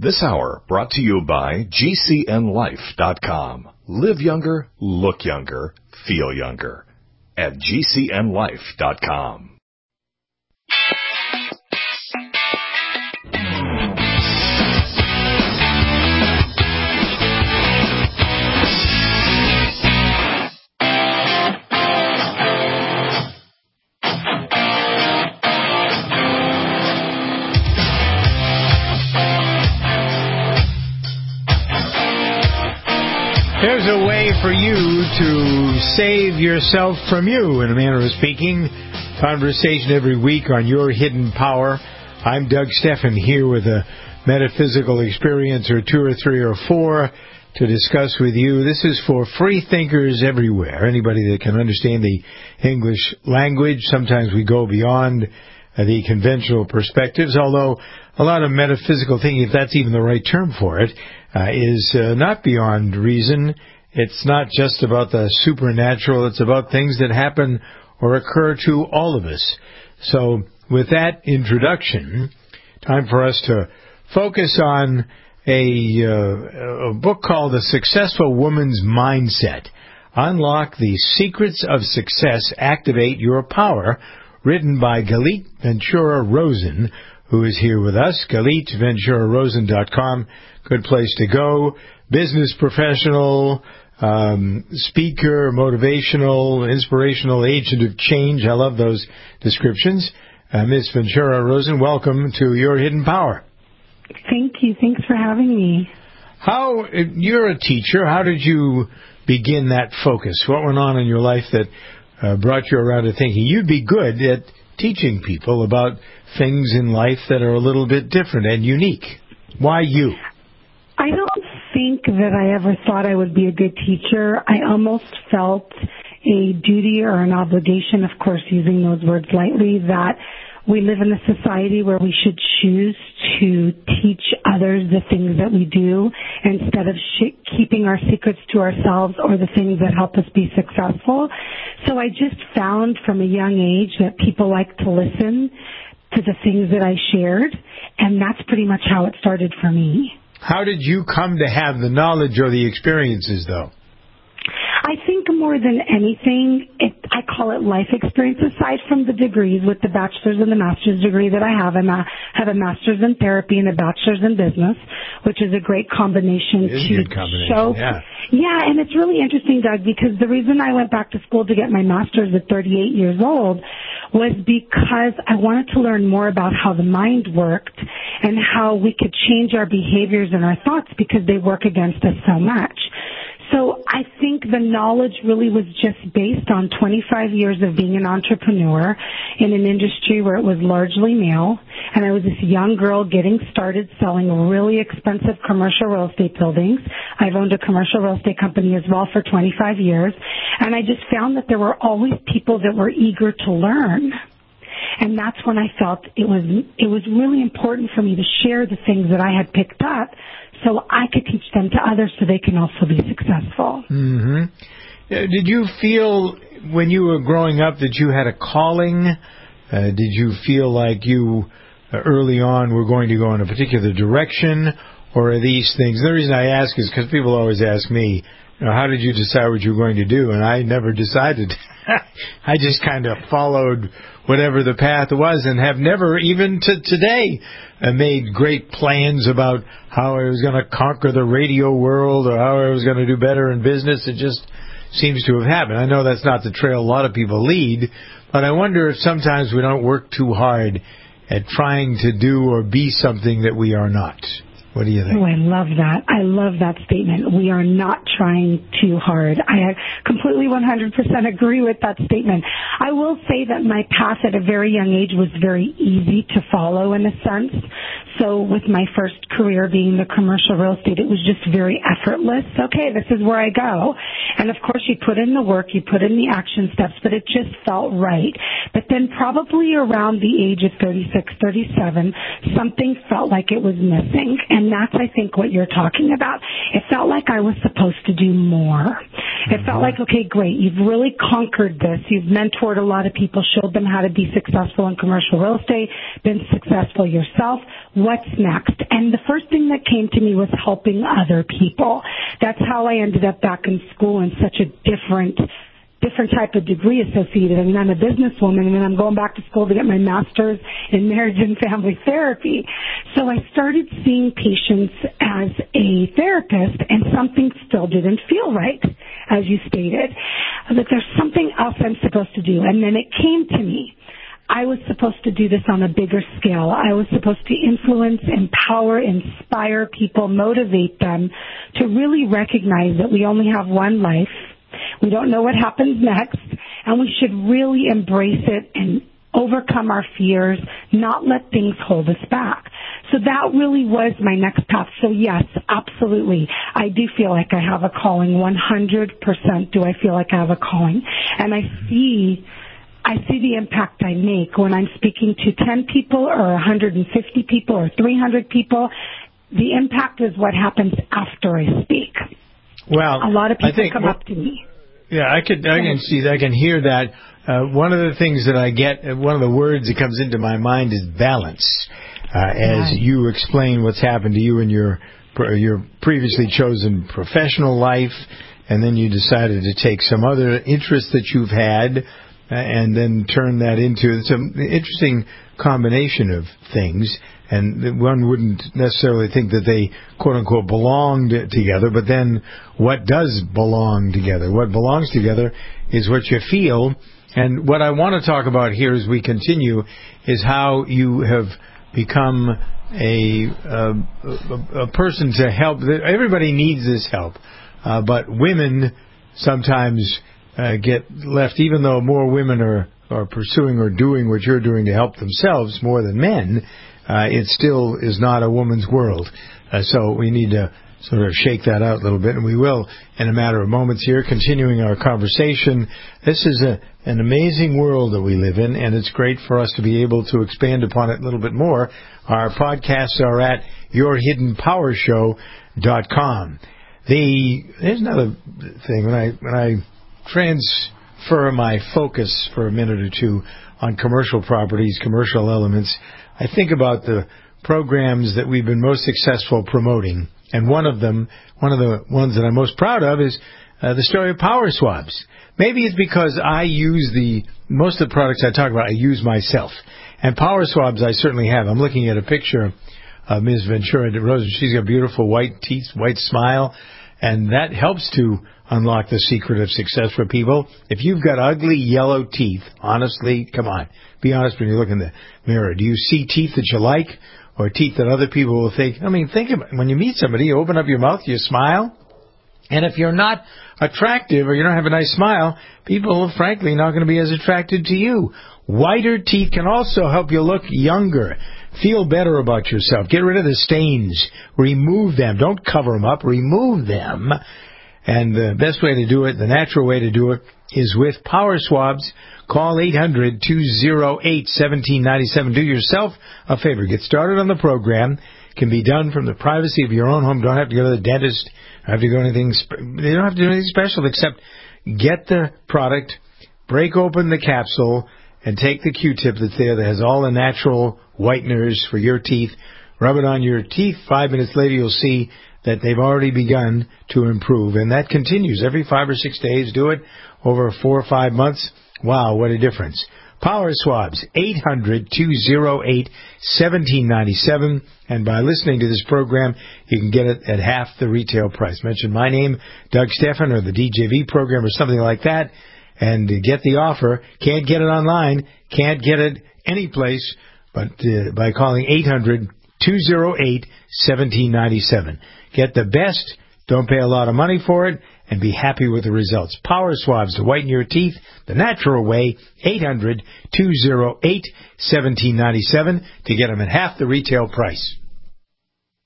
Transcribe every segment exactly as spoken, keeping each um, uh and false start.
This hour brought to you by G C N life dot com. Live younger, look younger, feel younger at G C N life dot com. There's a way for you to save yourself from you, in a manner of speaking. Conversation every week on Your Hidden Power. I'm Doug Steffen here with a metaphysical experience or two or three or four to discuss with you. This is for free thinkers everywhere, anybody that can understand the English language. Sometimes we go beyond uh, the conventional perspectives, although a lot of metaphysical thinking, if that's even the right term for it, Uh, is uh, not beyond reason. It's not just about the supernatural. It's about things that happen or occur to all of us. So with that introduction, time for us to focus on a, uh, a book called The Successful Woman's Mindset. Unlock the Secrets of Success, Activate Your Power, written by Galit Ventura Rosen, who is here with us. Galit Ventura Rosen dot com. Good place to go. Business professional, um, speaker, motivational, inspirational agent of change. I love those descriptions. Uh, Miz Ventura Rosen, welcome to Your Hidden Power. Thank you. Thanks for having me. How, you're a teacher. How did you begin that focus? What went on in your life that uh, brought you around to thinking you'd be good at teaching people about things in life that are a little bit different and unique? Why you? I don't think that I ever thought I would be a good teacher. I almost felt a duty or an obligation, of course, using those words lightly, that we live in a society where we should choose to teach others the things that we do instead of sh- keeping our secrets to ourselves or the things that help us be successful. So I just found from a young age that people like to listen to the things that I shared, and that's pretty much how it started for me. How did you come to have the knowledge or the experiences, though? I think more than anything, it, I call it life experience, aside from the degrees with the bachelor's and the master's degree that I have. I have a master's in therapy and a bachelor's in business, which is a great combination it is to a good combination, show. Yeah. yeah, and it's really interesting, Doug, because the reason I went back to school to get my master's at thirty-eight years old was because I wanted to learn more about how the mind worked and how we could change our behaviors and our thoughts because they work against us so much. So I think the knowledge really was just based on twenty-five years of being an entrepreneur in an industry where it was largely male. And I was this young girl getting started selling really expensive commercial real estate buildings. I've owned a commercial real estate company as well for twenty-five years. And I just found that there were always people that were eager to learn. And that's when I felt it was it was really important for me to share the things that I had picked up so I could teach them to others so they can also be successful. Mm-hmm. Did you feel when you were growing up that you had a calling? Uh, did you feel like you uh, early on were going to go in a particular direction? Or are these things? The reason I ask is because people always ask me, you know, how did you decide what you were going to do? And I never decided. I just kind of followed whatever the path was and have never, even to today, uh, made great plans about how I was going to conquer the radio world or how I was going to do better in business. It just seems to have happened. I know that's not the trail a lot of people lead, but I wonder if sometimes we don't work too hard at trying to do or be something that we are not. What do you think? Oh, I love that. I love that statement. We are not trying too hard. I completely one hundred percent agree with that statement. I will say that my path at a very young age was very easy to follow in a sense. So with my first career being the commercial real estate, it was just very effortless. Okay, this is where I go. And of course you put in the work, you put in the action steps, but it just felt right. But then probably around the age of thirty-six, thirty-seven, something felt like it was missing. And that's, I think, what you're talking about. It felt like I was supposed to do more. It mm-hmm. felt like, okay, great, you've really conquered this. You've mentored a lot of people, showed them how to be successful in commercial real estate, been successful yourself. What's next? And the first thing that came to me was helping other people. That's how I ended up back in school in such a different different type of degree associated. I mean, I'm a businesswoman, and then I'm going back to school to get my master's in marriage and family therapy. So I started seeing patients as a therapist, and something still didn't feel right, as you stated, that there's something else I'm supposed to do. And then it came to me. I was supposed to do this on a bigger scale. I was supposed to influence, empower, inspire people, motivate them to really recognize that we only have one life. We don't know what happens next, and we should really embrace it and overcome our fears, not let things hold us back. So that really was my next path. So yes, absolutely. I do feel like I have a calling. one hundred percent do I feel like I have a calling. And I see, I see the impact I make when I'm speaking to ten people or one hundred fifty people or three hundred people. The impact is what happens after I speak. Well, a lot of people think, come well, up to me. Yeah, I could, I can see, I can hear that. Uh, one of the things that I get, one of the words that comes into my mind is balance. Uh, as right. you explain what's happened to you in your your previously chosen professional life, and then you decided to take some other interest that you've had, uh, and then turn that into some interesting combination of things. And one wouldn't necessarily think that they, quote-unquote, belonged together, but then what does belong together? What belongs together is what you feel. And what I want to talk about here as we continue is how you have become a, a, a person to help. Everybody needs this help, uh, but women sometimes uh, get left, even though more women are, are pursuing or doing what you're doing to help themselves more than men. Uh, it still is not a woman's world. Uh, so we need to sort of shake that out a little bit, and we will in a matter of moments here, continuing our conversation. This is a, an amazing world that we live in, and it's great for us to be able to expand upon it a little bit more. Our podcasts are at your hidden power show dot com. The, there's another thing. When I, when I transfer my focus for a minute or two on commercial properties, commercial elements, I think about the programs that we've been most successful promoting. And one of them, one of the ones that I'm most proud of is uh, the story of Power Swabs. Maybe it's because I use the, most of the products I talk about, I use myself. And Power Swabs I certainly have. I'm looking at a picture of Miz Ventura de Rosa. She's got beautiful white teeth, white smile. And that helps to unlock the secret of success for people. If you've got ugly yellow teeth, honestly, come on, be honest when you look in the mirror. Do you see teeth that you like or teeth that other people will think? I mean, think about it. When you meet somebody, you open up your mouth, you smile. And if you're not attractive or you don't have a nice smile, people are frankly not going to be as attracted to you. Whiter teeth can also help you look younger. Feel better about yourself. Get rid of the stains. Remove them. Don't cover them up. Remove them. And the best way to do it, the natural way to do it, is with Power Swabs. Call eight hundred, two oh eight, one seven nine seven. Do yourself a favor. Get started on the program. It can be done from the privacy of your own home. Don't have to go to the dentist. Don't have to go anything. You don't have to do anything special except get the product, break open the capsule, and take the Q-tip that's there that has all the natural whiteners for your teeth. Rub it on your teeth. Five minutes later, you'll see that they've already begun to improve. And that continues every five or six days. Do it over four or five months. Wow, what a difference. Power Swabs, eight hundred, two oh eight, one seven nine seven. And by listening to this program, you can get it at half the retail price. Mention my name, Doug Stephan, or the D J V program or something like that, and get the offer. Can't get it online, can't get it any place, but uh, by calling eight hundred, two oh eight, one seven nine seven. Get the best, don't pay a lot of money for it, and be happy with the results. Power Swabs to whiten your teeth the natural way, eight hundred, two oh eight, one seven nine seven, to get them at half the retail price.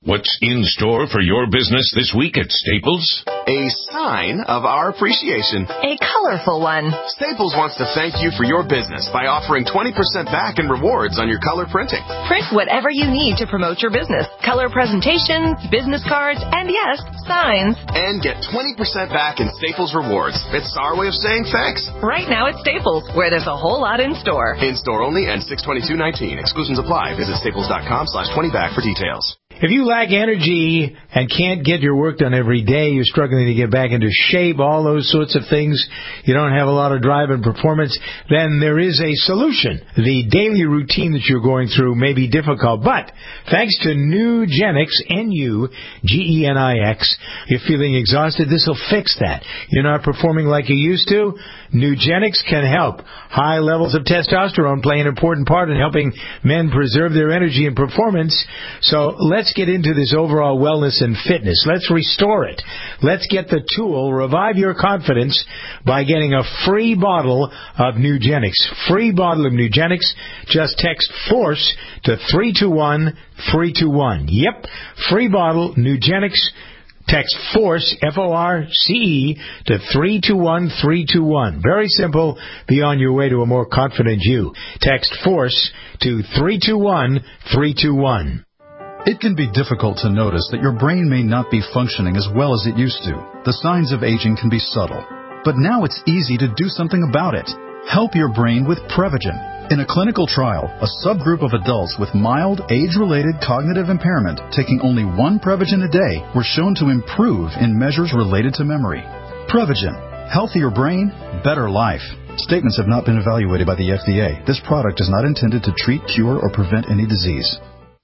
What's in store for your business this week at Staples? A sign of our appreciation. A colorful one. Staples wants to thank you for your business by offering twenty percent back in rewards on your color printing. Print whatever you need to promote your business. Color presentations, business cards, and yes, signs. And get twenty percent back in Staples rewards. It's our way of saying thanks. Right now at Staples, where there's a whole lot in store. In store only and six twenty-two nineteen. Exclusions apply. Visit staples.com slash 20 back for details. If you lack energy and can't get your work done every day, you're struggling to get back into shape, all those sorts of things, you don't have a lot of drive and performance, then there is a solution. The daily routine that you're going through may be difficult, but thanks to Nugenix, N U G E N I X, you're feeling exhausted, this will fix that. You're not performing like you used to? Nugenix can help. High levels of testosterone play an important part in helping men preserve their energy and performance, so let's get into this overall wellness and fitness. Let's restore it. Let's get the tool, revive your confidence, by getting a free bottle of Nugenix. Free bottle of Nugenix. Just text FORCE to three two one three two one. Yep, free bottle, Nugenix. Text FORCE, F O R C E, to three two one three two one. Very simple. Be on your way to a more confident you. Text FORCE to three two one three two one. It can be difficult to notice that your brain may not be functioning as well as it used to. The signs of aging can be subtle. But now it's easy to do something about it. Help your brain with Prevagen. In a clinical trial, a subgroup of adults with mild, age-related cognitive impairment taking only one Prevagen a day were shown to improve in measures related to memory. Prevagen. Healthier brain, better life. Statements have not been evaluated by the F D A. This product is not intended to treat, cure, or prevent any disease.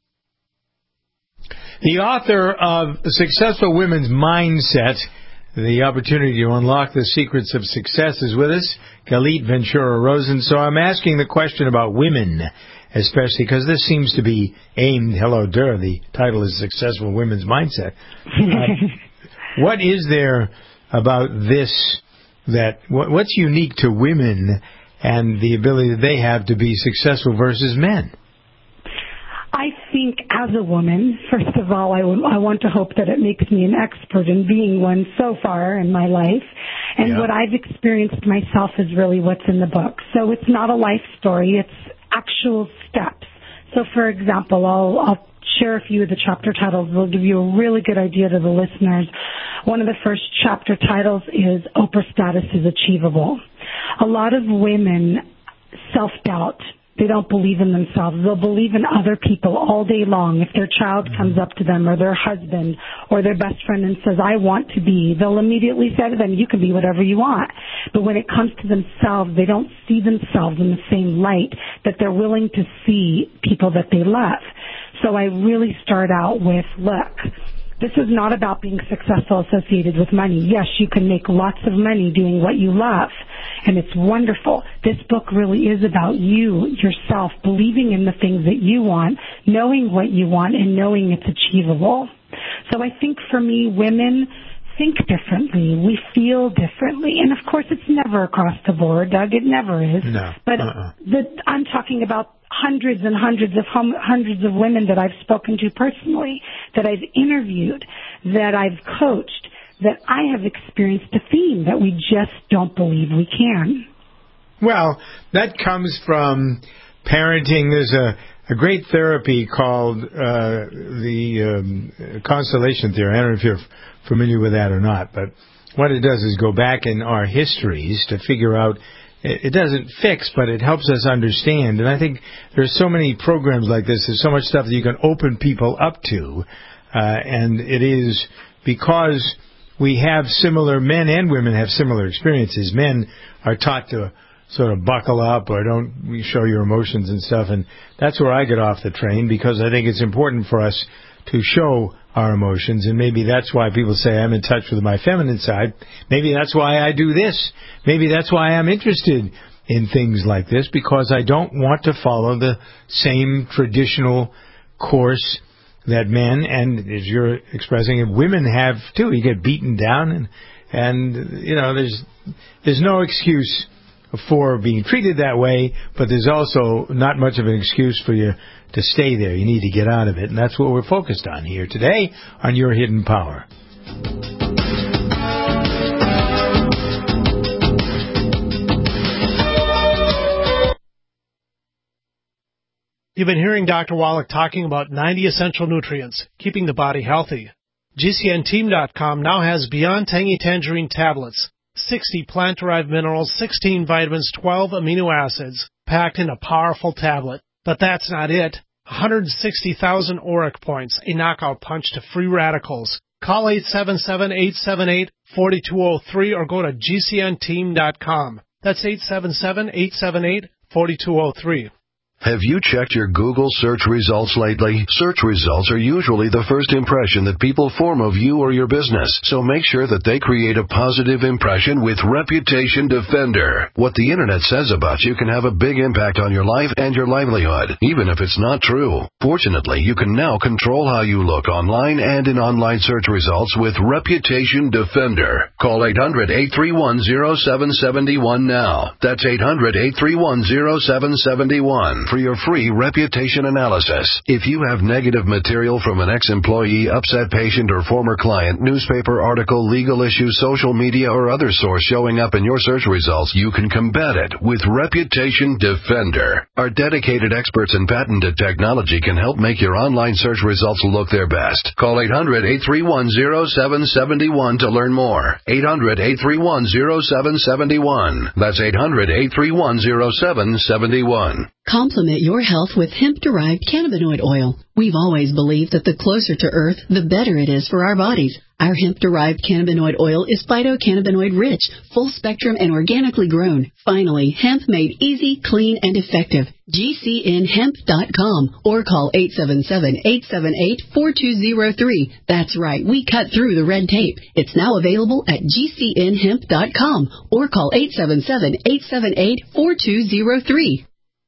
The author of Successful Women's Mindset, The Opportunity to Unlock the Secrets of Success, is with us, Galit Ventura Rosen. So I'm asking the question about women, especially because this seems to be aimed, hello, Dur, the title is Successful Women's Mindset. Uh, what is there about this that, what, what's unique to women and the ability that they have to be successful versus men? I think as a woman, first of all, I, w- I want to hope that it makes me an expert in being one so far in my life. And yeah. What I've experienced myself is really what's in the book. So it's not a life story. It's actual steps. So, for example, I'll, I'll share a few of the chapter titles. They'll give you a really good idea to the listeners. One of the first chapter titles is Oprah Status is Achievable. A lot of women self-doubt. They don't believe in themselves. They'll believe in other people all day long. If their child comes up to them or their husband or their best friend and says, I want to be, they'll immediately say to them, you can be whatever you want. But when it comes to themselves, they don't see themselves in the same light that they're willing to see people that they love. So I really start out with, look, this is not about being successful associated with money. Yes, you can make lots of money doing what you love, and it's wonderful. This book really is about you, yourself, believing in the things that you want, knowing what you want, and knowing it's achievable. So I think for me, women think differently. We feel differently. And, of course, it's never across the board, Doug. It never is. No. But uh-uh. the, I'm talking about hundreds and hundreds of hum, hundreds of women that I've spoken to personally, that I've interviewed, that I've coached, that I have experienced a theme that we just don't believe we can. Well, that comes from parenting. There's a, a great therapy called uh, the um, constellation theory. I don't know if you're familiar with that or not, but what it does is go back in our histories to figure out. It doesn't fix, but it helps us understand. And I think there's so many programs like this. There's so much stuff that you can open people up to. Uh, and it is because we have similar, men and women have similar experiences. Men are taught to sort of buckle up or don't show your emotions and stuff. And that's where I get off the train, because I think it's important for us to show our emotions, and maybe that's why people say I'm in touch with my feminine side. Maybe that's why I do this. Maybe that's why I'm interested in things like this, because I don't want to follow the same traditional course that men, and as you're expressing it, women have too. You get beaten down, and and you know there's there's no excuse for being treated that way, but there's also not much of an excuse for you to stay there. You need to get out of it, and that's what we're focused on here today on Your Hidden Power. You've been hearing Doctor Wallach talking about ninety essential nutrients, keeping the body healthy. G C N team dot com now has Beyond Tangy Tangerine tablets, sixty plant-derived minerals, sixteen vitamins, twelve amino acids, packed in a powerful tablet. But that's not it. one hundred sixty thousand auric points, a knockout punch to free radicals. Call eight seven seven, eight seven eight, four two zero three or go to G C N team dot com. That's eight seven seven, eight seven eight, four two zero three. Have you checked your Google search results lately? Search results are usually the first impression that people form of you or your business, so make sure that they create a positive impression with Reputation Defender. What the Internet says about you can have a big impact on your life and your livelihood, even if it's not true. Fortunately, you can now control how you look online and in online search results with Reputation Defender. Call eight hundred, eight three one, zero seven seven one now. That's eight hundred, eight three one, zero seven seven one. For your free reputation analysis. If you have negative material from an ex-employee, upset patient, or former client, newspaper article, legal issue, social media, or other source showing up in your search results, you can combat it with Reputation Defender. Our dedicated experts in patented technology can help make your online search results look their best. Call eight hundred, eight three one, zero seven seven one to learn more. eight hundred, eight three one, zero seven seven one. That's eight hundred, eight three one, zero seven seven one. Complement your health with hemp-derived cannabinoid oil. We've always believed that the closer to Earth, the better it is for our bodies. Our hemp-derived cannabinoid oil is phytocannabinoid rich, full spectrum, and organically grown. Finally, hemp made easy, clean, and effective. G C N hemp dot com or call eight seven seven, eight seven eight, four two zero three. That's right, we cut through the red tape. It's now available at G C N hemp dot com or call eight seven seven, eight seven eight, four two zero three.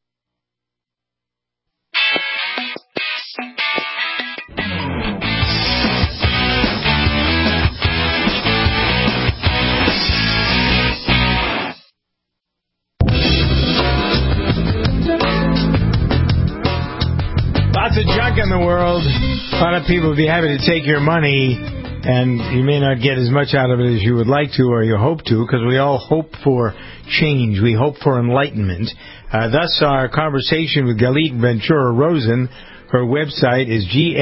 Lots of junk in the world. A lot of people would be happy to take your money, and you may not get as much out of it as you would like to or you hope to, because we all hope for change. We hope for enlightenment. Uh, thus, our conversation with Galit Ventura Rosen. Her website is G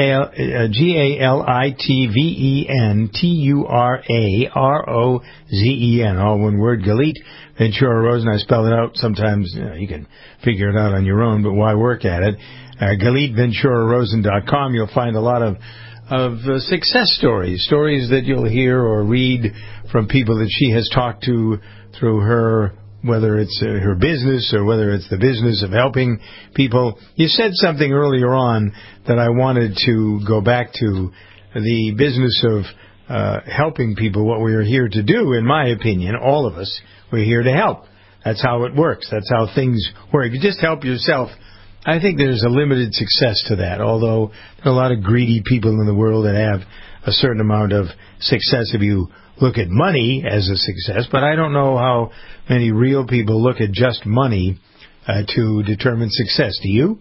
A L I T V E N T U R A R O Z E N, all one word, Galit Ventura Rosen. I spell it out. Sometimes you know, you can figure it out on your own, but why work at it? Uh, Galit Ventura Rosen dot com. You'll find a lot of of uh, success stories, stories that you'll hear or read from people that she has talked to through her, whether it's uh, her business or whether it's the business of helping people. You said something earlier on that I wanted to go back to, the business of uh, helping people. What we are here to do, in my opinion, all of us, we're here to help. That's how it works. That's how things work. If you just help yourself, I think there's a limited success to that, although there are a lot of greedy people in the world that have a certain amount of success if you look at money as a success, but I don't know how many real people look at just money uh, to determine success. Do you?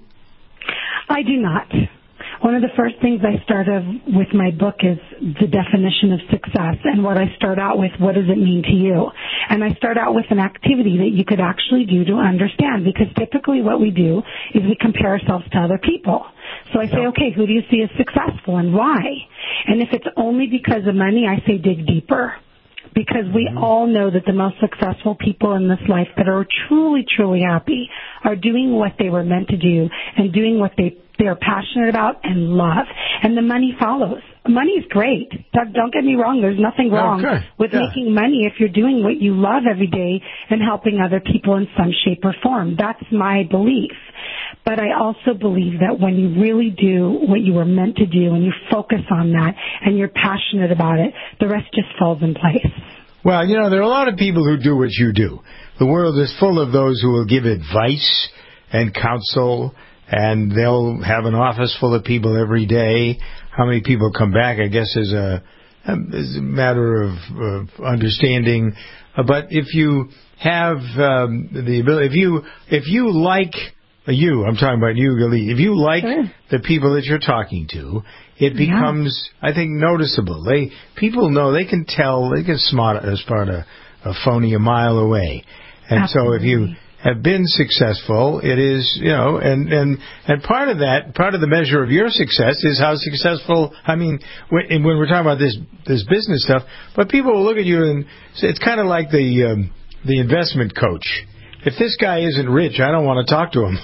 I do not. One of the first things I start of with my book is the definition of success, and what I start out with, what does it mean to you? And I start out with an activity that you could actually do to understand, because typically what we do is we compare ourselves to other people. So I say, okay, who do you see as successful and why? And if it's only because of money, I say dig deeper. Because we mm-hmm. all know that the most successful people in this life that are truly, truly happy are doing what they were meant to do and doing what they, they're passionate about and love. And the money follows. Money is great. Doug, don't get me wrong. There's nothing wrong okay. with yeah. making money if you're doing what you love every day and helping other people in some shape or form. That's my belief. But I also believe that when you really do what you were meant to do and you focus on that and you're passionate about it, the rest just falls in place. Well, you know, there are a lot of people who do what you do. The world is full of those who will give advice and counsel, and they'll have an office full of people every day. How many people come back? I guess there's a um, it's a matter of, of understanding. Uh, but if you have um, the ability, if you if you like uh, you, I'm talking about you, Galit. If you like sure. the people that you're talking to, it becomes, yeah. I think, noticeable. They people know, they can tell, they can spot, spot a, a phony a mile away. And Absolutely. So if you have been successful, it is, you know, and, and, and part of that, part of the measure of your success is how successful, I mean, when, when we're talking about this, this business stuff, but people will look at you and say, it's kind of like the, um, the investment coach. If this guy isn't rich, I don't want to talk to him.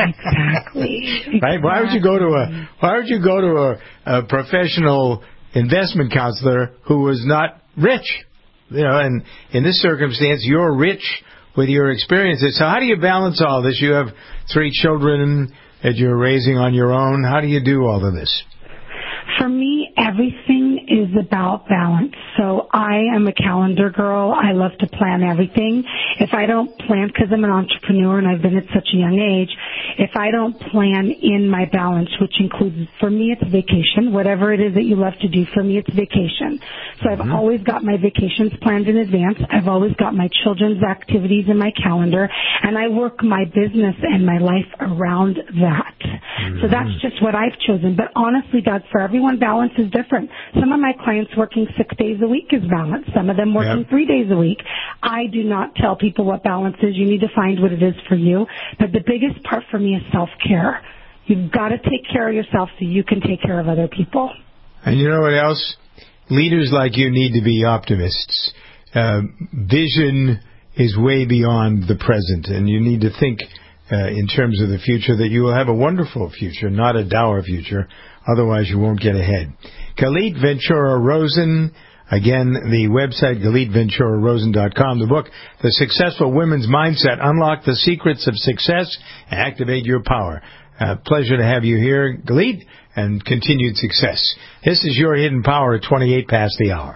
Exactly. Right? Why would you go to a, why would you go to a, a professional investment counselor who was not rich? You know, and in this circumstance, you're rich with your experiences. So how do you balance all this? You have three children that you're raising on your own. How do you do all of this? For me, everything is about balance. So I am a calendar girl. I love to plan everything. If I don't plan, because I'm an entrepreneur and I've been at such a young age, if I don't plan in my balance, which includes, for me, it's vacation. Whatever it is that you love to do, for me, it's vacation. So I've mm-hmm. always got my vacations planned in advance. I've always got my children's activities in my calendar, and I work my business and my life around that. Mm-hmm. So that's just what I've chosen. But honestly, Doug, for everyone, balance is different. Some of my clients working six days a week is balance. Some of them working yep. three days a week. I do not tell people what balance is. You need to find what it is for you. But the biggest part for me is self-care. You've got to take care of yourself so you can take care of other people. And you know what else? Leaders like you need to be optimists. Uh, vision is way beyond the present, and you need to think uh, in terms of the future, that you will have a wonderful future, not a dour future. Otherwise, you won't get ahead. Galit Ventura Rosen. Again, the website, galit ventura rosen dot com. The book, The Successful Women's Mindset. Unlock the Secrets of Success and Activate Your Power. Uh, pleasure to have you here, Galit, and continued success. This is your Hidden Power at twenty-eight past the hour.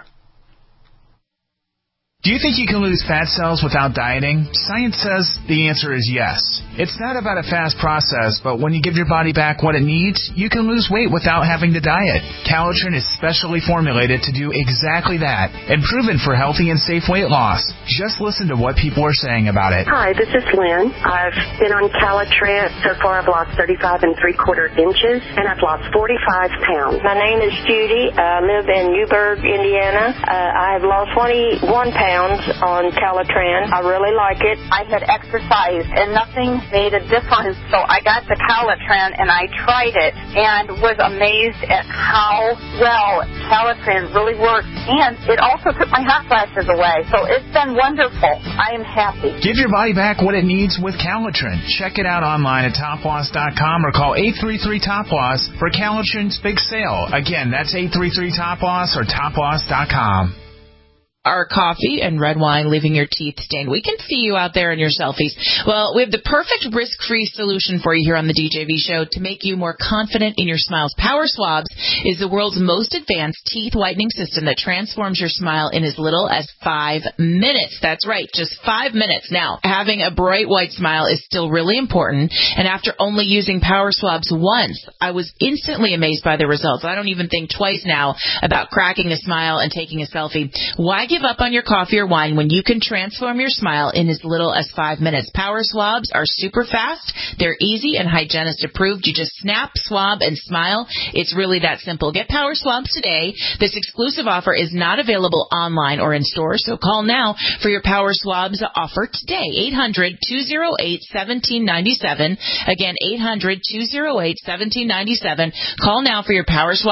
Do you think you can lose fat cells without dieting? Science says the answer is yes. It's not about a fast process, but when you give your body back what it needs, you can lose weight without having to diet. Calitrin is specially formulated to do exactly that and proven for healthy and safe weight loss. Just listen to what people are saying about it. Hi, this is Lynn. I've been on Calitrin. So far, I've lost thirty-five and three quarter inches, and I've lost forty-five pounds. My name is Judy. I live in Newburgh, Indiana. Uh, I have lost twenty-one pounds on Calitrin. I really like it. I had exercised and nothing made a difference, so I got the Calitrin and I tried it and was amazed at how well Calitrin really works, and it also took my hot flashes away, so it's been wonderful. I am happy. Give your body back what it needs with Calitrin. Check it out online at top loss dot com or call eight three three top loss for Calitrin's big sale. Again, that's eight three three top loss or top loss dot com. Are coffee and red wine leaving your teeth stained? We can see you out there in your selfies. Well, we have the perfect risk-free solution for you here on the D J V Show to make you more confident in your smiles. Power Swabs is the world's most advanced teeth whitening system that transforms your smile in as little as five minutes. That's right, just five minutes. Now, having a bright white smile is still really important, and after only using Power Swabs once, I was instantly amazed by the results. I don't even think twice now about cracking a smile and taking a selfie. Why give up on your coffee or wine when you can transform your smile in as little as five minutes? Power Swabs are super fast. They're easy and hygienist approved. You just snap, swab, and smile. It's really that simple. Get Power Swabs today. This exclusive offer is not available online or in stores, so call now for your Power Swabs offer today. eight hundred, two oh eight, one seven nine seven. Again, eight hundred, two oh eight, one seven nine seven. Call now for your Power Swabs.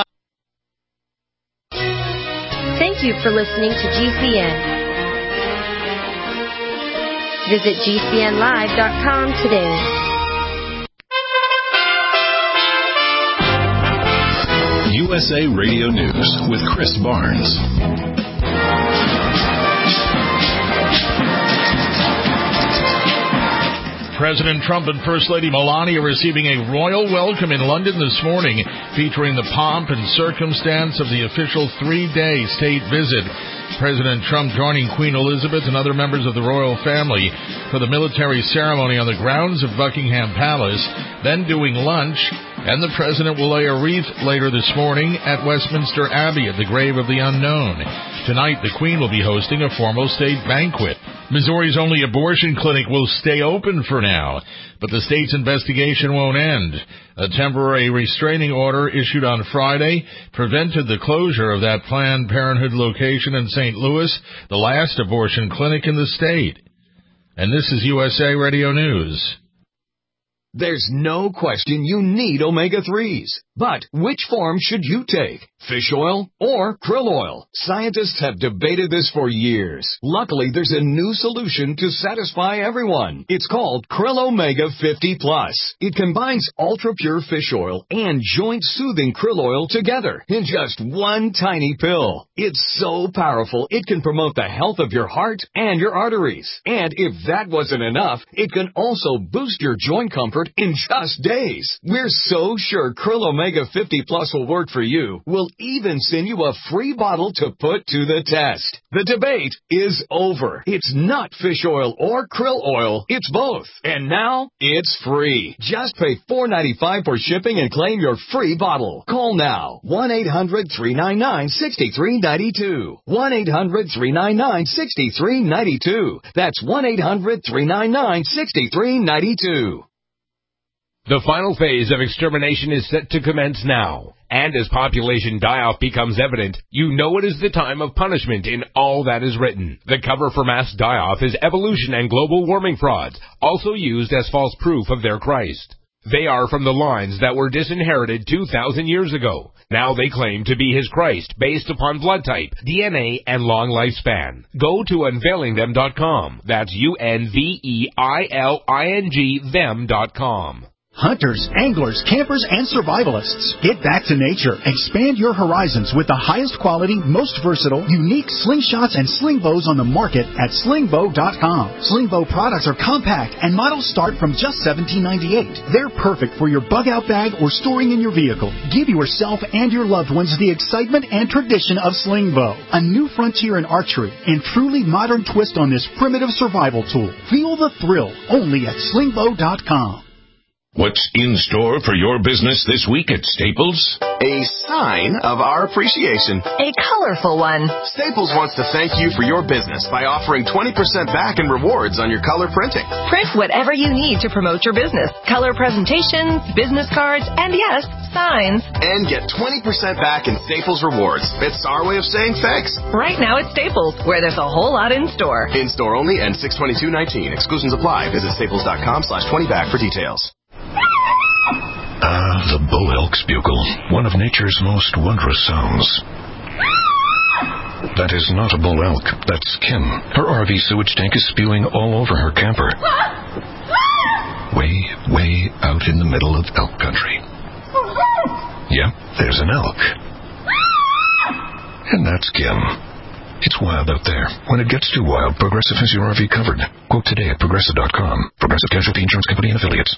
Thank you for listening to G C N. Visit G C N live dot com today. U S A Radio News with Chris Barnes. President Trump and First Lady Melania receiving a royal welcome in London this morning, featuring the pomp and circumstance of the official three-day state visit. President Trump joining Queen Elizabeth and other members of the royal family for the military ceremony on the grounds of Buckingham Palace, then doing lunch And the president will lay a wreath later this morning at Westminster Abbey at the grave of the unknown. Tonight, the Queen will be hosting a formal state banquet. Missouri's only abortion clinic will stay open for now, but the state's investigation won't end. A temporary restraining order issued on Friday prevented the closure of that Planned Parenthood location in Saint Louis, the last abortion clinic in the state. And this is U S A Radio News. There's no question you need omega threes. But which form should you take? Fish oil or krill oil? Scientists have debated this for years. Luckily, there's a new solution to satisfy everyone. It's called Krill Omega fifty plus. It combines ultra-pure fish oil and joint-soothing krill oil together in just one tiny pill. It's so powerful, it can promote the health of your heart and your arteries. And if that wasn't enough, it can also boost your joint comfort in just days. We're so sure Krill Omega fifty plus will work for you. We'll even send you a free bottle to put to the test. The debate is over. It's not fish oil or krill oil. It's both. And now it's free. Just pay four dollars and ninety-five cents for shipping and claim your free bottle. Call now. one eight hundred three nine nine six three nine two. one eight hundred three nine nine six three nine two. That's one eight hundred three nine nine six three nine two. The final phase of extermination is set to commence now. And as population die-off becomes evident, you know it is the time of punishment in all that is written. The cover for mass die-off is evolution and global warming frauds, also used as false proof of their Christ. They are from the lines that were disinherited two thousand years ago. Now they claim to be his Christ based upon blood type, D N A, and long lifespan. Go to unveiling them dot com. That's U N V E I L I N G them dot com. Hunters, anglers, campers, and survivalists. Get back to nature. Expand your horizons with the highest quality, most versatile, unique slingshots and sling bows on the market at sling bow dot com. Sling bow products are compact and models start from just seventeen ninety-eight. They're perfect for your bug out bag or storing in your vehicle. Give yourself and your loved ones the excitement and tradition of sling bow. A new frontier in archery and truly modern twist on this primitive survival tool. Feel the thrill only at sling bow dot com. What's in store for your business this week at Staples? A sign of our appreciation. A colorful one. Staples wants to thank you for your business by offering twenty percent back in rewards on your color printing. Print whatever you need to promote your business. Color presentations, business cards, and yes, signs. And get twenty percent back in Staples rewards. It's our way of saying thanks. Right now at Staples, where there's a whole lot in store. In store only and six twenty-two nineteen. Exclusions apply. Visit staples dot com slash twenty back for details. Ah, the bull elk's bugle, one of nature's most wondrous sounds. That is not a bull elk, that's Kim. Her R V sewage tank is spewing all over her camper. Way, way out in the middle of elk country. Yep, there's an elk. And that's Kim. It's wild out there. When it gets too wild, Progressive has your R V covered. Quote today at progressive dot com. Progressive Casualty Insurance Company and Affiliates.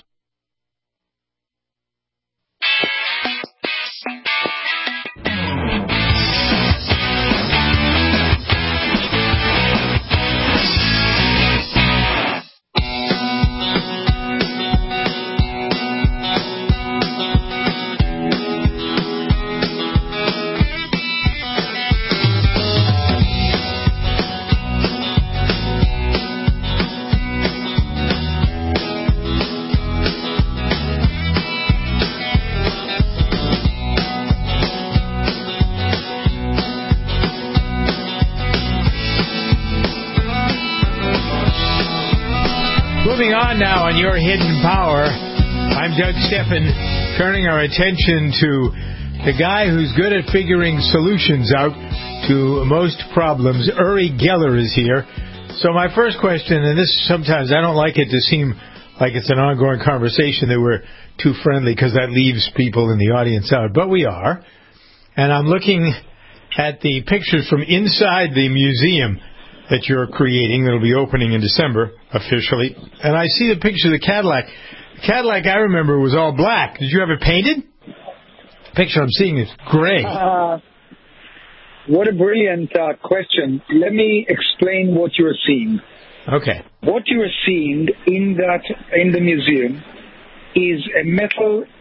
Moving on now on Your Hidden Power, I'm Doug Steffen, turning our attention to the guy who's good at figuring solutions out to most problems. Uri Geller is here. So my first question, and this sometimes I don't like it to seem like it's an ongoing conversation that we're too friendly because that leaves people in the audience out, but we are. And I'm looking at the pictures from inside the museum that you're creating that'll be opening in December officially. And I see the picture of the Cadillac. The Cadillac I remember was all black. Did you have it painted? The picture I'm seeing is gray. Uh, what a brilliant uh, question. Let me explain what you're seeing. Okay. What you're seeing in that in the museum is a metal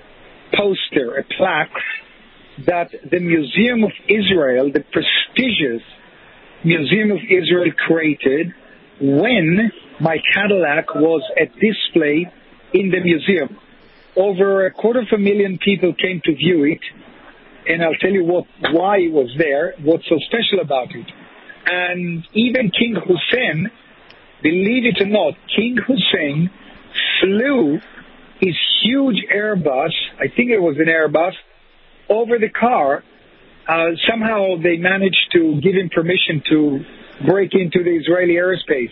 poster, a plaque that the Museum of Israel, the prestigious Museum of Israel, created when my Cadillac was at display in the museum. Over a quarter of a million people came to view it, and I'll tell you what, why it was there, what's so special about it. And even King Hussein, believe it or not, King Hussein flew his huge Airbus, I think it was an Airbus, over the car. Uh, somehow they managed to give him permission to break into the Israeli airspace.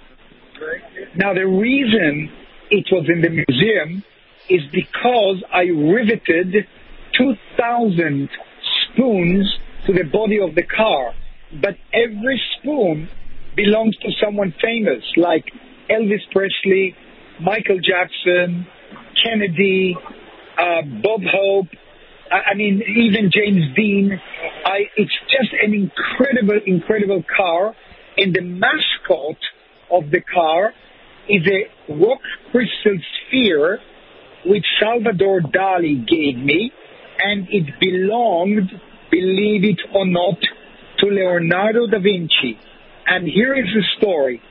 Now, the reason it was in the museum is because I riveted two thousand spoons to the body of the car. But every spoon belongs to someone famous, like Elvis Presley, Michael Jackson, Kennedy, uh, Bob Hope, I mean, even James Dean. I, it's just an incredible, incredible car. And the mascot of the car is a rock crystal sphere which Salvador Dali gave me. And it belonged, believe it or not, to Leonardo da Vinci. And here is the story.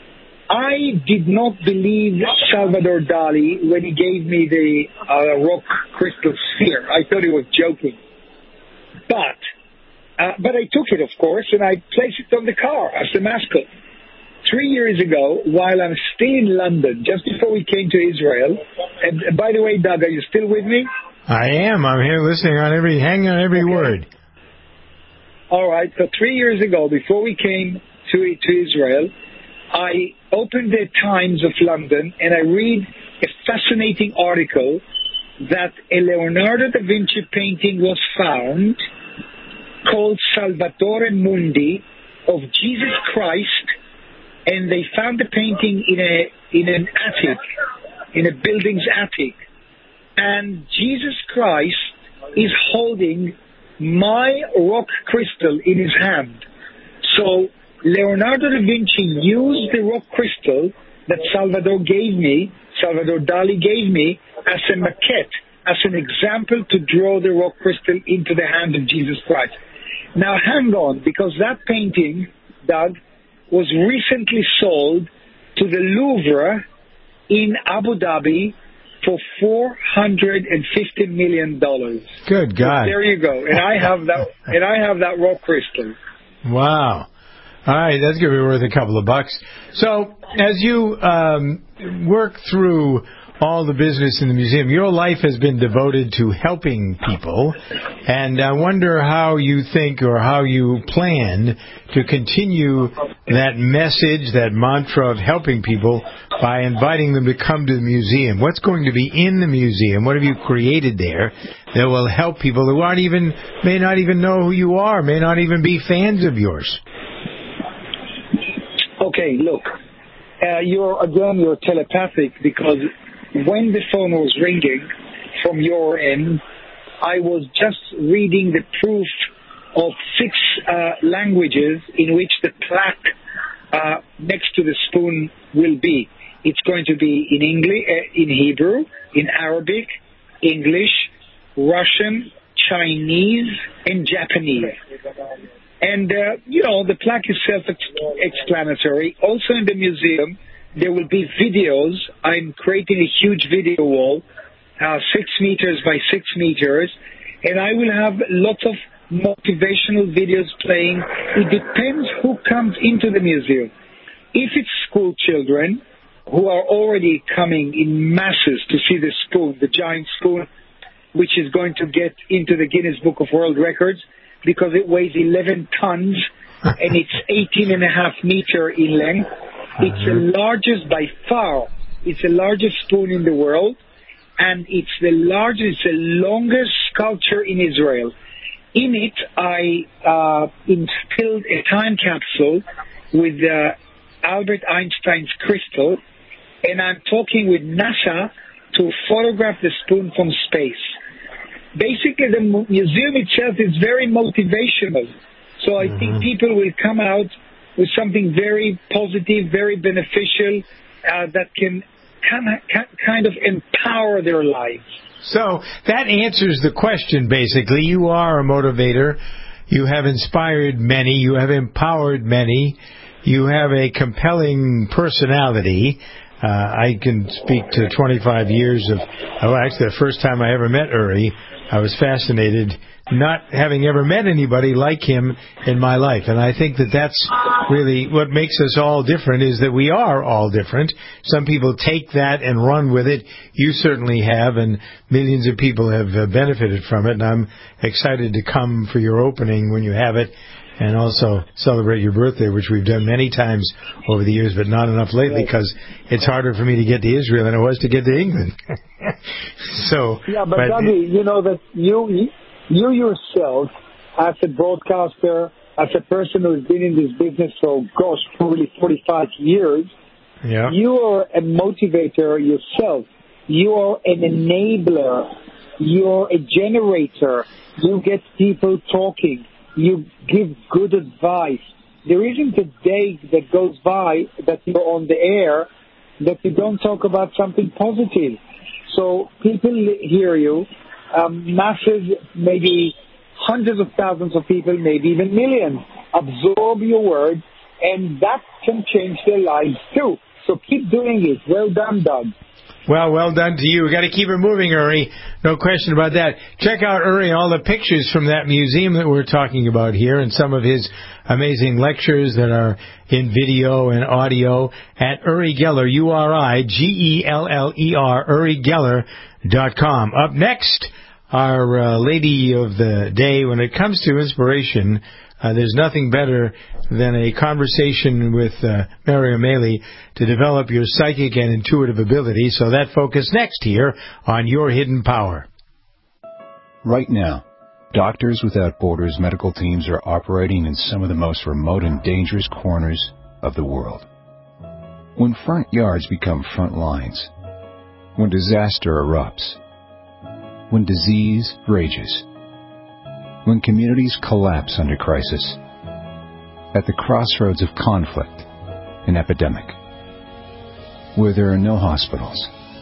I did not believe Salvador Dali when he gave me the uh, rock crystal sphere. I thought he was joking. But uh, but I took it, of course, and I placed it on the car as the mascot. Three years ago, while I'm still in London, just before we came to Israel, and, and by the way, Doug, are you still with me? I am. I'm here listening on every, hanging on every okay. word. All right. So three years ago, before we came to to Israel, I opened the Times of London and I read a fascinating article that a Leonardo da Vinci painting was found called Salvatore Mundi of Jesus Christ, and they found the painting in a in an attic, in a building's attic, and Jesus Christ is holding my rock crystal in his hand. So Leonardo da Vinci used the rock crystal that Salvador gave me, Salvador Dali gave me, as a maquette, as an example to draw the rock crystal into the hand of Jesus Christ. Now hang on, because that painting, Doug, was recently sold to the Louvre in Abu Dhabi for four hundred fifty million dollars. Good God. So there you go. And I have that and I have that rock crystal. Wow. All right, that's going to be worth a couple of bucks. So, as you um, work through all the business in the museum, your life has been devoted to helping people, and I wonder how you think or how you plan to continue that message, that mantra of helping people by inviting them to come to the museum. What's going to be in the museum? What have you created there that will help people who aren't even, may not even know who you are, may not even be fans of yours? Okay, look, uh, you're, again, you're telepathic, because when the phone was ringing from your end, I was just reading the proof of six uh, languages in which the plaque uh, next to the spoon will be. It's going to be in English, uh, in Hebrew, in Arabic, English, Russian, Chinese, and Japanese. And, uh, you know, the plaque is self-explanatory. Also in the museum, there will be videos. I'm creating a huge video wall, uh, six meters by six meters, and I will have lots of motivational videos playing. It depends who comes into the museum. If it's school children who are already coming in masses to see the spoon, the giant spoon, which is going to get into the Guinness Book of World Records, because it weighs eleven tons and it's eighteen and a half meter in length. It's the largest by far. It's the largest spoon in the world, and it's the largest, it's the longest sculpture in Israel. In it, I uh, instilled a time capsule with uh, Albert Einstein's crystal, and I'm talking with NASA to photograph the spoon from space. Basically, the museum itself is very motivational. So I mm-hmm. think people will come out with something very positive, very beneficial, uh, that can kind of empower their lives. So that answers the question, basically. You are a motivator. You have inspired many. You have empowered many. You have a compelling personality. Uh, I can speak to twenty-five years of, oh, actually the first time I ever met Uri, I was fascinated, not having ever met anybody like him in my life. And I think that that's really what makes us all different, is that we are all different. Some people take that and run with it. You certainly have, and millions of people have uh, benefited from it. And I'm excited to come for your opening when you have it, and also celebrate your birthday, which we've done many times over the years, but not enough lately, because it's harder for me to get to Israel than it was to get to England. so, yeah, but, but Dougie, you know that you, you yourself, as a broadcaster, as a person who's been in this business for, gosh, probably forty-five years, yeah. you are a motivator yourself. You are an enabler. You're a generator. You get people talking. You give good advice. There isn't a day that goes by that you're on the air that you don't talk about something positive. So people hear you, um, masses, maybe hundreds of thousands of people, maybe even millions, absorb your words, and that can change their lives too. So keep doing it. Well done, Doug. Well, well done to you. We've got to keep it moving, Uri. No question about that. Check out Uri, all the pictures from that museum that we're talking about here, and some of his amazing lectures that are in video and audio at Uri Geller, U R I G E L L E R, uri geller dot com. Up next, our uh, lady of the day. When it comes to inspiration, Uh, there's nothing better than a conversation with uh, Mary O'Malley to develop your psychic and intuitive ability. So that focus next here on Your Hidden Power. Right now, Doctors Without Borders medical teams are operating in some of the most remote and dangerous corners of the world. When front yards become front lines, when disaster erupts, when disease rages, when communities collapse under crisis, at the crossroads of conflict and epidemic, where there are no hospitals,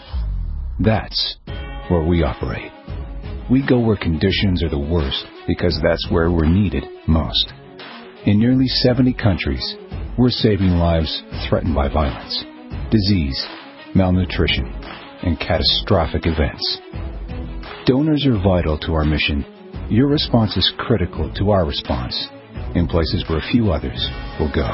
that's where we operate. We go where conditions are the worst because that's where we're needed most. In nearly seventy countries, we're saving lives threatened by violence, disease, malnutrition, and catastrophic events. Donors are vital to our mission. Your response is critical to our response in places where few others will go.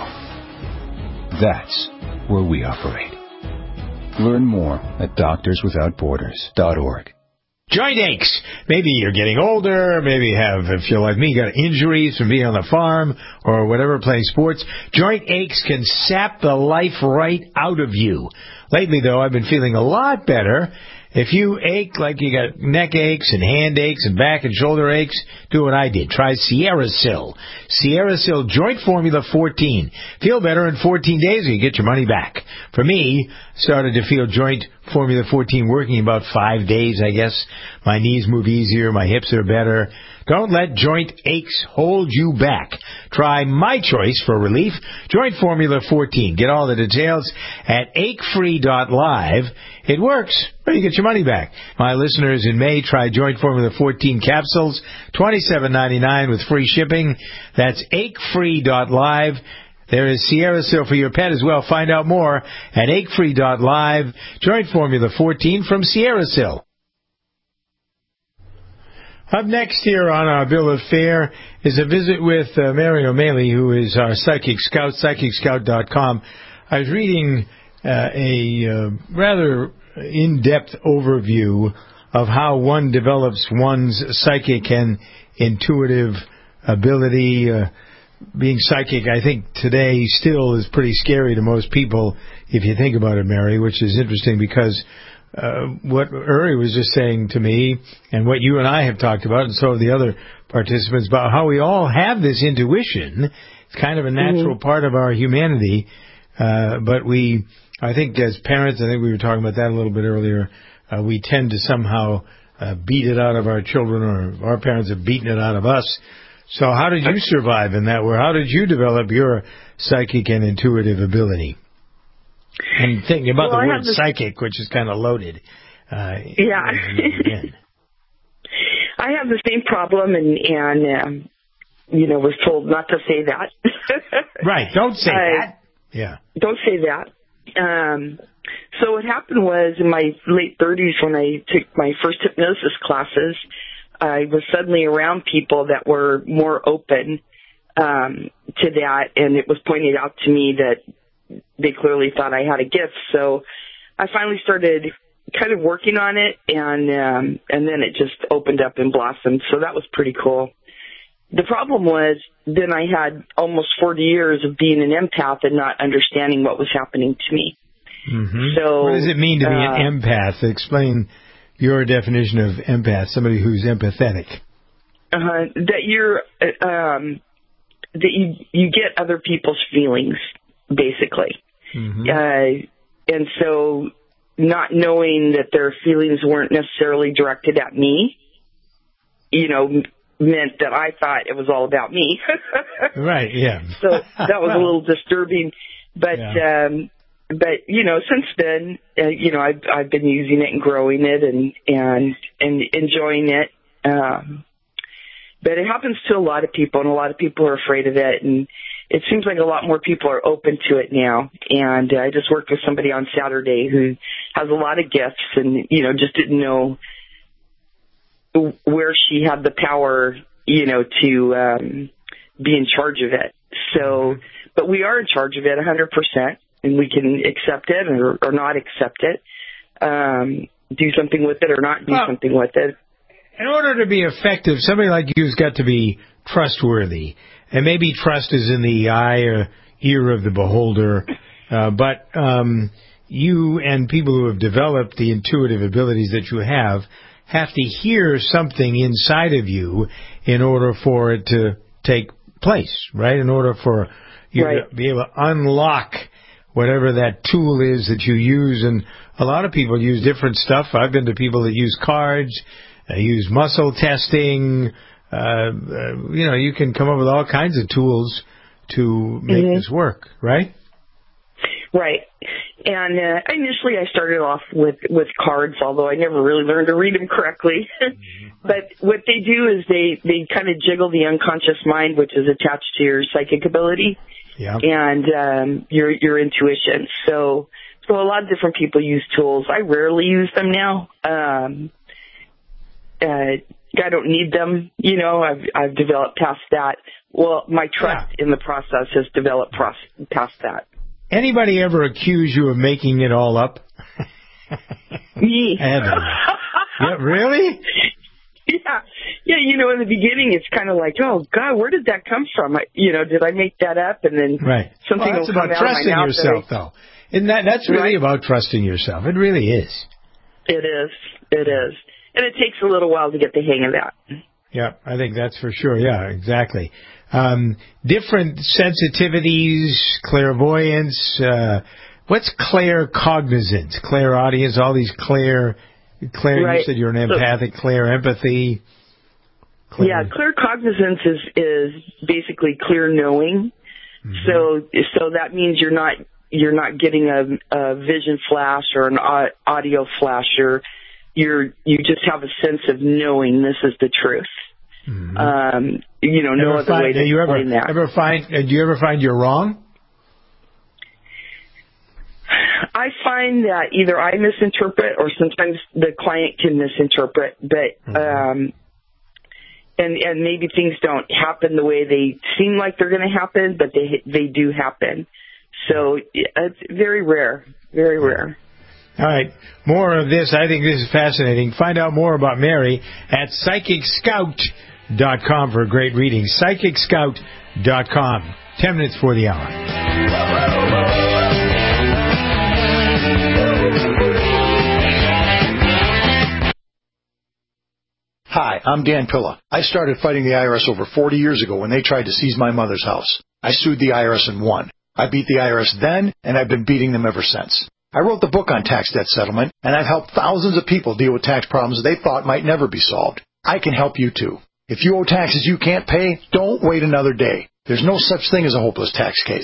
That's where we operate. Learn more at doctors without borders dot org. Joint aches. Maybe you're getting older, maybe you have, if you're like me, got injuries from being on the farm or whatever, playing sports. Joint aches can sap the life right out of you. Lately, though, I've been feeling a lot better. If you ache like you got neck aches and hand aches and back and shoulder aches, do what I did. Try SierraSil. SierraSil Joint Formula fourteen. Feel better in fourteen days or you get your money back. For me, started to feel Joint Formula fourteen working in about five days, I guess. My knees move easier. My hips are better. Don't let joint aches hold you back. Try my choice for relief, Joint Formula fourteen. Get all the details at ache free dot live. It works, or you get your money back. My listeners in May try Joint Formula fourteen capsules, twenty-seven ninety-nine with free shipping. That's ache free dot live. There is SierraSil for your pet as well. Find out more at ache free dot live. Joint Formula fourteen from SierraSil. Up next here on our bill of fare is a visit with uh, Mary O'Malley, who is our Psychic Scout, psychic scout dot com. I was reading uh, a uh, rather in-depth overview of how one develops one's psychic and intuitive ability. Uh, being psychic, I think today still is pretty scary to most people if you think about it, Mary, which is interesting because Uh, what Uri was just saying to me and what you and I have talked about and so have the other participants about how we all have this intuition. It's kind of a natural mm-hmm. part of our humanity. Uh, but we, I think as parents, I think we were talking about that a little bit earlier, uh, we tend to somehow uh, beat it out of our children, or our parents have beaten it out of us. So how did you survive in that? Where how did you develop your psychic and intuitive ability? And thinking about well, the word psychic, which is kind of loaded, Uh, yeah. I have the same problem, and, and um, you know, was told not to say that. Right, don't say uh, that. Yeah. Don't say that. Um, so what happened was in my late thirties when I took my first hypnosis classes, I was suddenly around people that were more open um, to that, and it was pointed out to me that they clearly thought I had a gift. So I finally started kind of working on it, and um, and then it just opened up and blossomed. So that was pretty cool. The problem was then I had almost forty years of being an empath and not understanding what was happening to me. Mm-hmm. So what does it mean to be uh, an empath? Explain your definition of empath, somebody who's empathetic. Uh, that you're, um, that you, you get other people's feelings, basically. Mm-hmm. Uh, and so not knowing that their feelings weren't necessarily directed at me, you know, meant that I thought it was all about me. Right, yeah. So that was a little disturbing. But, yeah. um, but, you know, since then, uh, you know, I've, I've been using it and growing it and, and, and enjoying it. Um, but it happens to a lot of people, and a lot of people are afraid of it. And it seems like a lot more people are open to it now. And uh, I just worked with somebody on Saturday who has a lot of gifts and, you know, just didn't know where she had the power, you know, to um, be in charge of it. So, but we are in charge of it one hundred percent, and we can accept it or, or not accept it, um, do something with it or not do well, something with it. In order to be effective, somebody like you's got to be trustworthy. And maybe trust is in the eye or ear of the beholder, uh, but um, you and people who have developed the intuitive abilities that you have have to hear something inside of you in order for it to take place, right? In order for you right. to be able to unlock whatever that tool is that you use. And a lot of people use different stuff. I've been to people that use cards, uh, use muscle testing. Uh, uh, you know, you can come up with all kinds of tools to make mm-hmm. this work, right? Right. And uh, initially I started off with, with cards, although I never really learned to read them correctly. But what they do is they, they kind of jiggle the unconscious mind, which is attached to your psychic ability yeah. and um, your your intuition. So so a lot of different people use tools. I rarely use them now. Um, uh, I don't need them. You know, I've I've developed past that. Well, my trust yeah. in the process has developed pros- past that. Anybody ever accuse you of making it all up? Me. Yeah, really? Yeah. Yeah, you know, in the beginning, it's kind of like, oh, God, where did that come from? I, you know, did I make that up? And then right. something well, that's will about come trusting out of my yourself, mouth though. Isn't that, that's really right? about trusting yourself. It really is. It is. It is. And it takes a little while to get the hang of that. Yeah, I think that's for sure. Yeah, exactly. Um, different sensitivities, clairvoyance, uh, what's claircognizance, clairaudience, all these clair, clair, right. you said you're an empathic, so, clair empathy. Clair. Yeah, claircognizance is, is basically clear knowing. Mm-hmm. So, so that means you're not, you're not getting a, a vision flash or an audio flash. You're, you're, you just have a sense of knowing this is the truth. Mm-hmm. Um, you know, no ever other find, way to you ever, explain that. Ever find, uh, do you ever find you're wrong? I find that either I misinterpret or sometimes the client can misinterpret, but, mm-hmm. um, and, and maybe things don't happen the way they seem like they're going to happen, but they, they do happen. So it's very rare, very rare. All right. More of this. I think this is fascinating. Find out more about Mary at psychic scout dot com for a great reading. psychic scout dot com. Ten minutes for the hour. Hi, I'm Dan Pilla. I started fighting the I R S over forty years ago when they tried to seize my mother's house. I sued the I R S and won. I beat the I R S then, and I've been beating them ever since. I wrote the book on tax debt settlement, and I've helped thousands of people deal with tax problems they thought might never be solved. I can help you, too. If you owe taxes you can't pay, don't wait another day. There's no such thing as a hopeless tax case.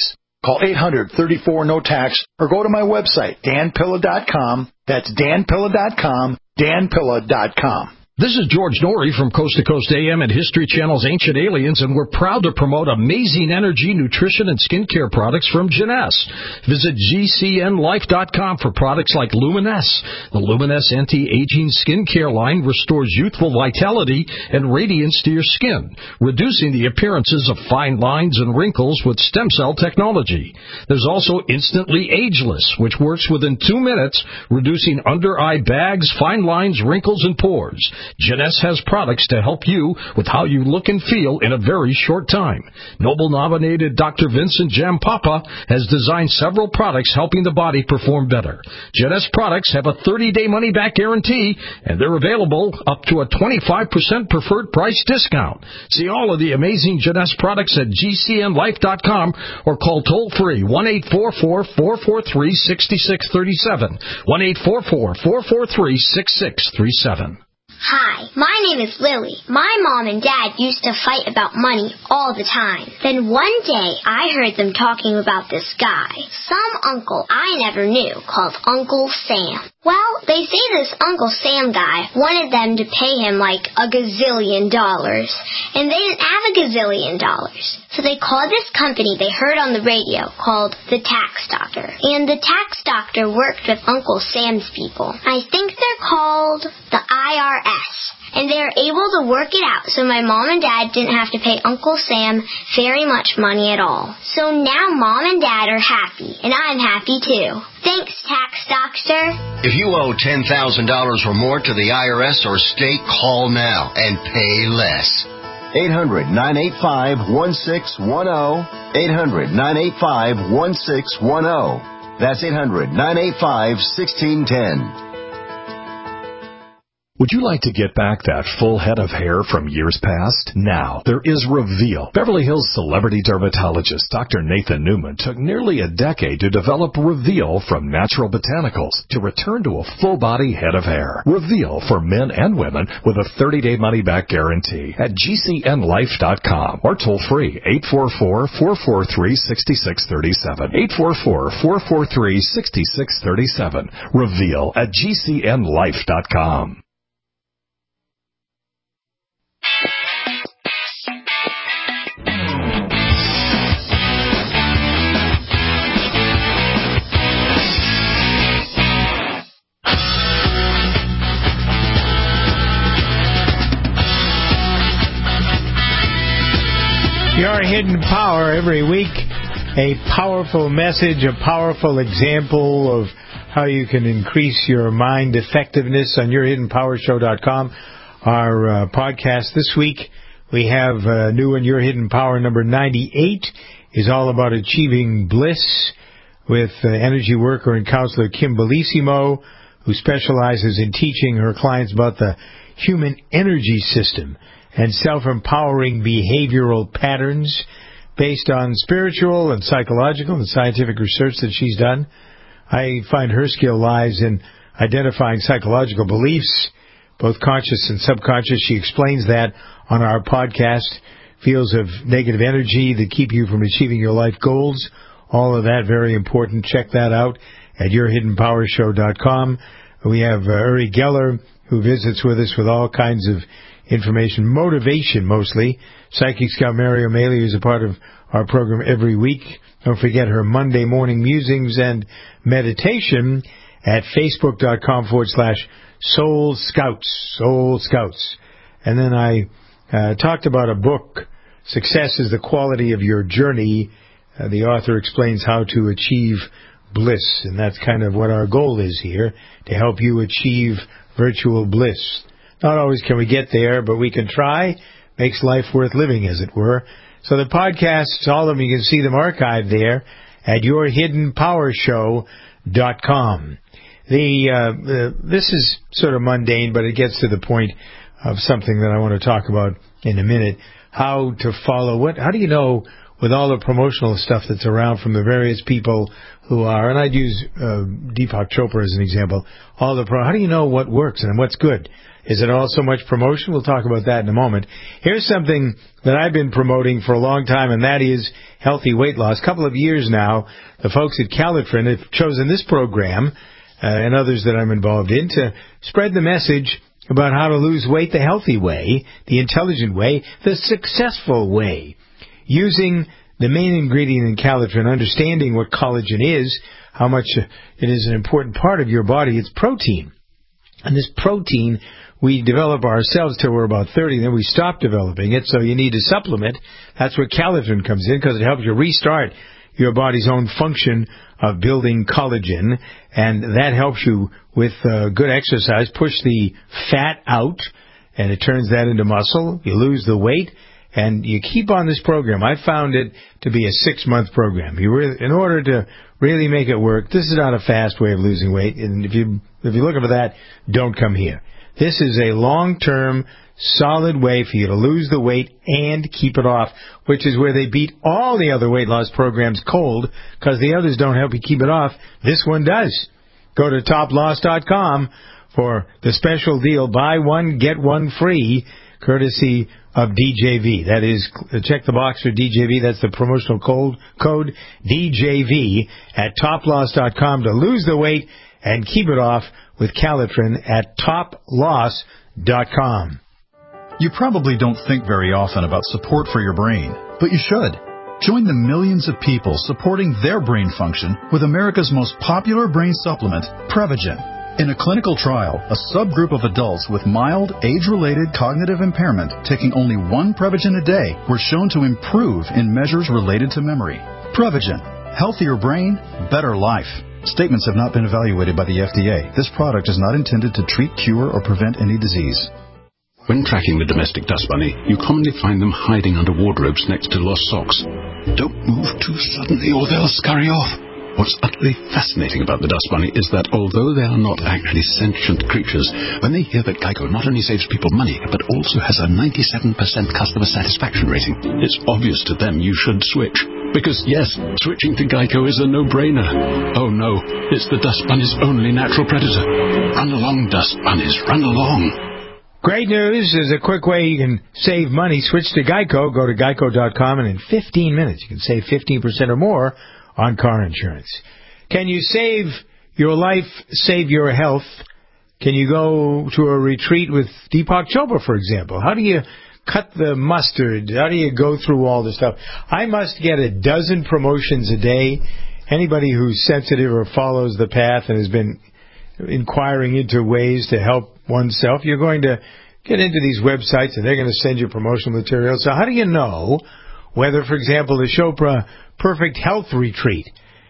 Call eight hundred, thirty-four, no tax or go to my website, dan pilla dot com. That's dan pilla dot com, dan pilla dot com. This is George Norrie from Coast to Coast A M and History Channel's Ancient Aliens, and we're proud to promote amazing energy, nutrition, and skincare products from Jeunesse. Visit G C N life dot com for products like Luminesse. The Luminesse anti-aging skincare line restores youthful vitality and radiance to your skin, reducing the appearances of fine lines and wrinkles with stem cell technology. There's also Instantly Ageless, which works within two minutes, reducing under-eye bags, fine lines, wrinkles, and pores. Jeunesse has products to help you with how you look and feel in a very short time. Nobel-nominated Doctor Vincent Jampapa has designed several products helping the body perform better. Jeunesse products have a thirty-day money-back guarantee, and they're available up to a twenty-five percent preferred price discount. See all of the amazing Jeunesse products at G C N life dot com or call toll-free one eight four four, four four three, six six three seven, one eight four four, four four three, six six three seven. Hi, my name is Lily. My mom and dad used to fight about money all the time. Then one day, I heard them talking about this guy, some uncle I never knew, called Uncle Sam. Well, they say this Uncle Sam guy wanted them to pay him like a gazillion dollars, and they didn't have a gazillion dollars. So they called this company they heard on the radio called the Tax Doctor. And the Tax Doctor worked with Uncle Sam's people. I think they're called the I R S. And they're able to work it out so my mom and dad didn't have to pay Uncle Sam very much money at all. So now mom and dad are happy, and I'm happy too. Thanks, Tax Doctor. If you owe ten thousand dollars or more to the I R S or state, call now and pay less. eight hundred, nine eight five, one six one zero. eight hundred, nine eight five, one six one zero. That's eight hundred, nine eight five, one six one zero. Would you like to get back that full head of hair from years past? Now, there is Reveal. Beverly Hills celebrity dermatologist Doctor Nathan Newman took nearly a decade to develop Reveal from natural botanicals to return to a full-body head of hair. Reveal for men and women with a thirty-day money-back guarantee at G C N life dot com or toll-free eight four four, four four three, six six three seven. eight four four, four four three, six six three seven. Reveal at G C N life dot com. Your Hidden Power every week, a powerful message, a powerful example of how you can increase your mind effectiveness on your hidden power show dot com. Our uh, podcast this week, we have uh, new in Your Hidden Power number ninety-eight, is all about achieving bliss with uh, energy worker and counselor Kim Bellissimo, who specializes in teaching her clients about the human energy system and self-empowering behavioral patterns based on spiritual and psychological and scientific research that she's done. I find her skill lies in identifying psychological beliefs, both conscious and subconscious. She explains that on our podcast, Fields of Negative Energy that keep you from achieving your life goals. All of that very important. Check that out at your hidden power show dot com. We have uh, Uri Geller, who visits with us with all kinds of information, motivation mostly. Psychic Scout Mary O'Malley is a part of our program every week. Don't forget her Monday morning musings and meditation at facebook.com forward slash Soul Scouts. Soul Scouts. And then I uh, talked about a book, Success is the Quality of Your Journey. Uh, the author explains how to achieve bliss, and that's kind of what our goal is here, to help you achieve virtual bliss. Not always can we get there, but we can try. Makes life worth living, as it were. So the podcasts, all of them, you can see them archived there at your hidden power show dot com. The, uh, the this is sort of mundane, but it gets to the point of something that I want to talk about in a minute. How to follow what? How do you know, with all the promotional stuff that's around from the various people who are, and I'd use uh, Deepak Chopra as an example, all the pro. How do you know what works and what's good? Is it all so much promotion? We'll talk about that in a moment. Here's something that I've been promoting for a long time, and that is healthy weight loss. A couple of years now, the folks at Calitrin have chosen this program, uh, and others that I'm involved in, to spread the message about how to lose weight the healthy way, the intelligent way, the successful way, using the main ingredient in Calitrin, understanding what collagen is, how much it is an important part of your body. It's protein. And this protein, we develop ourselves till we're about thirty, then we stop developing it, so you need to supplement. That's where Calitrin comes in, because it helps you restart your body's own function of building collagen, and that helps you with uh, good exercise, push the fat out, and it turns that into muscle. You lose the weight, and you keep on this program. I found it to be a six-month program. You really, in order to really make it work, this is not a fast way of losing weight, and if you if you're looking for that, don't come here. This is a long-term, solid way for you to lose the weight and keep it off, which is where they beat all the other weight loss programs cold, because the others don't help you keep it off. This one does. Go to top loss dot com for the special deal, buy one, get one free, courtesy of D J V. That is, check the box for D J V. That's the promotional code, code D J V at top loss dot com to lose the weight and keep it off with Calitrin at top loss dot com. You probably don't think very often about support for your brain, but you should. Join the millions of people supporting their brain function with America's most popular brain supplement, Prevagen. In a clinical trial, a subgroup of adults with mild, age-related cognitive impairment taking only one Prevagen a day were shown to improve in measures related to memory. Prevagen. Healthier brain, better life. Statements have not been evaluated by the F D A. This product is not intended to treat, cure, or prevent any disease. When tracking the domestic dust bunny, you commonly find them hiding under wardrobes next to lost socks. Don't move too suddenly or they'll scurry off. What's utterly fascinating about the dust bunny is that although they are not actually sentient creatures, when they hear that Geico not only saves people money, but also has a ninety-seven percent customer satisfaction rating, it's obvious to them you should switch. Because, yes, switching to Geico is a no-brainer. Oh, no, it's the dust bunny's only natural predator. Run along, dust bunnies, run along. Great news. There's a quick way you can save money. Switch to Geico. Go to geico dot com, and in fifteen minutes you can save fifteen percent or more on car insurance. Can you save your life, save your health? Can you go to a retreat with Deepak Chopra, for example? How do you cut the mustard? How do you go through all this stuff? I must get a dozen promotions a day. Anybody who's sensitive or follows the path and has been inquiring into ways to help oneself, you're going to get into these websites and they're going to send you promotional material. So how do you know whether, for example, the Chopra Perfect Health Retreat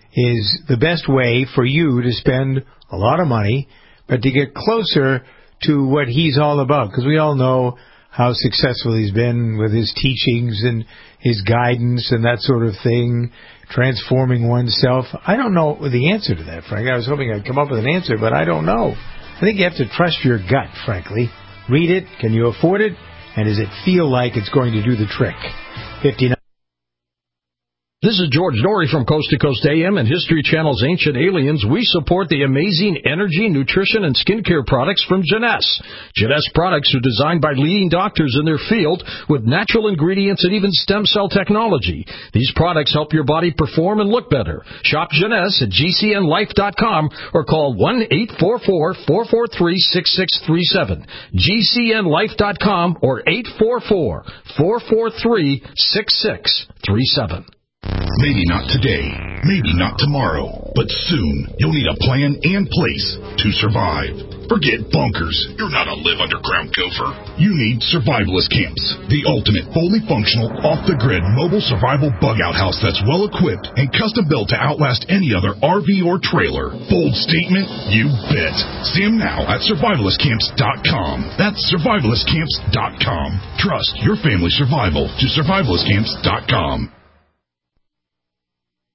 is the best way for you to spend a lot of money, but to get closer to what he's all about? Because we all know how successful he's been with his teachings and his guidance and that sort of thing, transforming oneself. I don't know the answer to that, frankly. I was hoping I'd come up with an answer, but I don't know. I think you have to trust your gut, frankly. Read it. Can you afford it? And does it feel like it's going to do the trick? fifty-nine This is George Norrie from Coast to Coast A M and History Channel's Ancient Aliens. We support the amazing energy, nutrition, and skincare products from Jeunesse. Jeunesse products are designed by leading doctors in their field with natural ingredients and even stem cell technology. These products help your body perform and look better. Shop Jeunesse at G C N life dot com or call one eight four four, four four three, six six three seven. G C N life dot com or eight four four, four four three, six six three seven. Maybe not today, maybe not tomorrow, but soon you'll need a plan and place to survive. Forget bunkers. You're not a live underground gopher. You need Survivalist Camps, the ultimate fully functional, off-the-grid mobile survival bug-out house that's well-equipped and custom-built to outlast any other R V or trailer. Bold statement? You bet. See them now at survivalist camps dot com. That's survivalist camps dot com. Trust your family's survival to survivalist camps dot com.